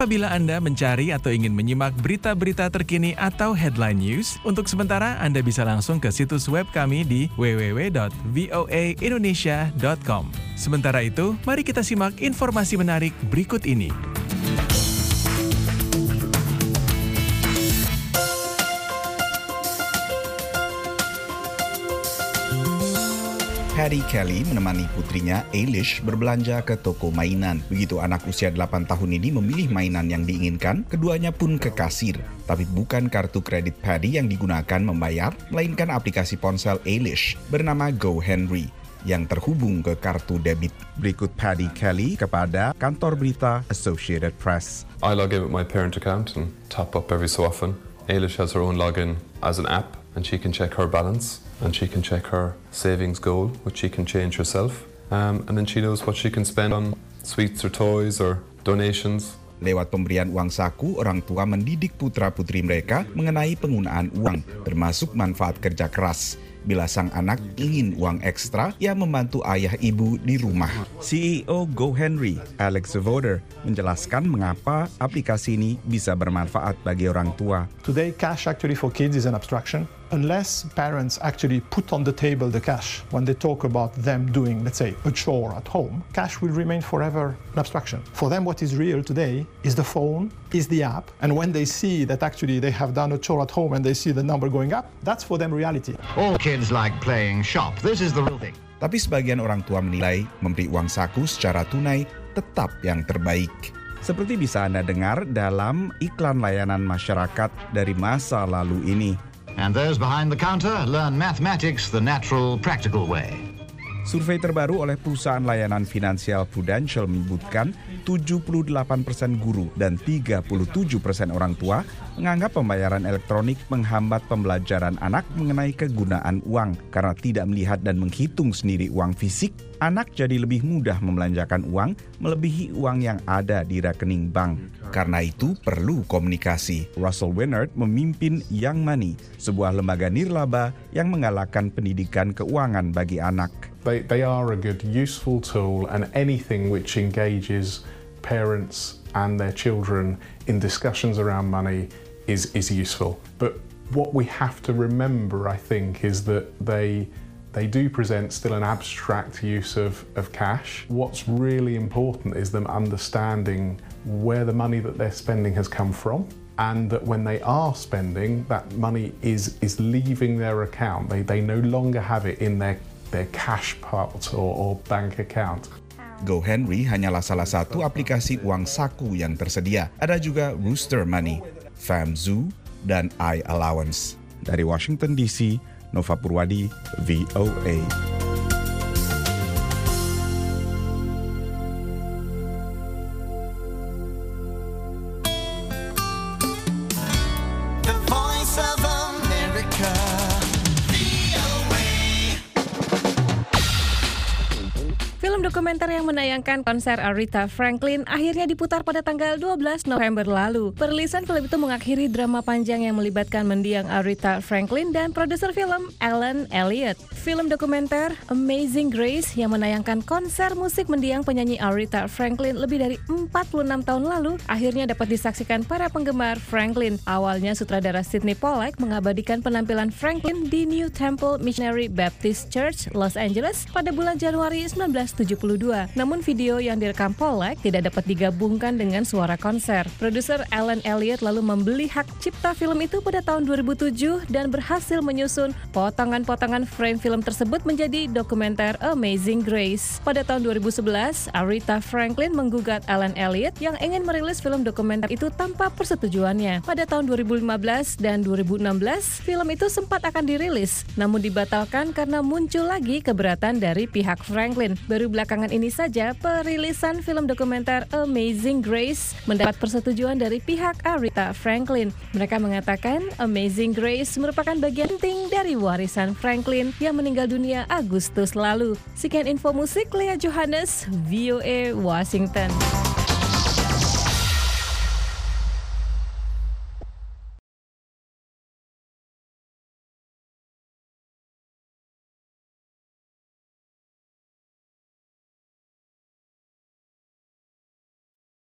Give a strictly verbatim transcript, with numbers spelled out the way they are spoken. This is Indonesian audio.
Apabila Anda mencari atau ingin menyimak berita-berita terkini atau headline news, untuk sementara Anda bisa langsung ke situs web kami di w w w dot voa indonesia dot com. Sementara itu, mari kita simak informasi menarik berikut ini. Paddy Kelly menemani putrinya Eilish berbelanja ke toko mainan. Begitu anak usia delapan tahun ini memilih mainan yang diinginkan, keduanya pun ke kasir. Tapi bukan kartu kredit Paddy yang digunakan membayar, melainkan aplikasi ponsel Eilish bernama GoHenry yang terhubung ke kartu debit. Berikut Paddy Kelly kepada kantor berita Associated Press. I log in with my parent account and top up every so often. Eilish has her own login as an app and she can check her balance. And she can check her savings goal, which she can change herself. Um, and then she knows what she can spend on sweets or toys or donations. Lewat pemberian uang saku, orang tua mendidik putra-putri mereka mengenai penggunaan uang, termasuk manfaat kerja keras. Bila sang anak ingin uang ekstra, ia membantu ayah ibu di rumah. C E O GoHenry, Alex Voder, menjelaskan mengapa aplikasi ini bisa bermanfaat bagi orang tua. Today, cash actually for kids is an abstraction. Unless parents actually put on the table the cash when they talk about them doing, let's say, a chore at home, cash will remain forever an abstraction. For them, what is real today is the phone, is the app, and when they see that actually they have done a chore at home and they see the number going up, that's for them reality. All kids like playing shop. This is the real thing. Tapi sebagian orang tua menilai memberi uang saku secara tunai tetap yang terbaik. Seperti bisa Anda dengar dalam iklan layanan masyarakat dari masa lalu ini. And those behind the counter learn mathematics the natural, practical way. Survei terbaru oleh perusahaan layanan finansial Prudential menyebutkan tujuh puluh delapan persen guru dan tiga puluh tujuh persen orang tua menganggap pembayaran elektronik menghambat pembelajaran anak mengenai kegunaan uang. Karena tidak melihat dan menghitung sendiri uang fisik, anak jadi lebih mudah membelanjakan uang melebihi uang yang ada di rekening bank. Karena itu perlu komunikasi. Russell Winnard memimpin Young Money, sebuah lembaga nirlaba yang menggalakkan pendidikan keuangan bagi anak. They, they are a good, useful tool, and anything which engages parents and their children in discussions around money is, is useful. But what we have to remember, I think, is that they They do present still an abstract use of, of cash. What's really important is them understanding where the money that they're spending has come from, and that when they are spending, that money is, is leaving their account. They, they no longer have it in their, their cash pot or, or bank account. GoHenry hanyalah salah satu aplikasi uang saku yang tersedia. Ada juga Rooster Money, FamZoo, dan iAllowance. Dari Washington D C, Nova Purwadi, V O A. The Voice of America, V O A. Film dokumenter yang menayangkan konser Aretha Franklin akhirnya diputar pada tanggal dua belas November lalu. Perilisan film itu mengakhiri drama panjang yang melibatkan mendiang Aretha Franklin dan produser film Alan Elliott. Film dokumenter Amazing Grace yang menayangkan konser musik mendiang penyanyi Aretha Franklin lebih dari empat puluh enam tahun lalu akhirnya dapat disaksikan para penggemar Franklin. Awalnya sutradara Sidney Pollack mengabadikan penampilan Franklin di New Temple Missionary Baptist Church, Los Angeles pada bulan Januari seribu sembilan ratus tujuh puluh dua. Namun video yang direkam Pollack tidak dapat digabungkan dengan suara konser. Produser Alan Elliott lalu membeli hak cipta film itu pada tahun dua ribu tujuh dan berhasil menyusun potongan-potongan frame film tersebut menjadi dokumenter Amazing Grace. Pada tahun dua ribu sebelas, Aretha Franklin menggugat Alan Elliott yang ingin merilis film dokumenter itu tanpa persetujuannya. Pada tahun dua ribu lima belas dan dua ribu enam belas, film itu sempat akan dirilis, namun dibatalkan karena muncul lagi keberatan dari pihak Franklin. Baru belakangan ini saja perilisan film dokumenter Amazing Grace mendapat persetujuan dari pihak Aretha Franklin. Mereka mengatakan Amazing Grace merupakan bagian penting dari warisan Franklin yang meninggal dunia Agustus lalu. Sekian info musik, Lea Johannes, V O A Washington.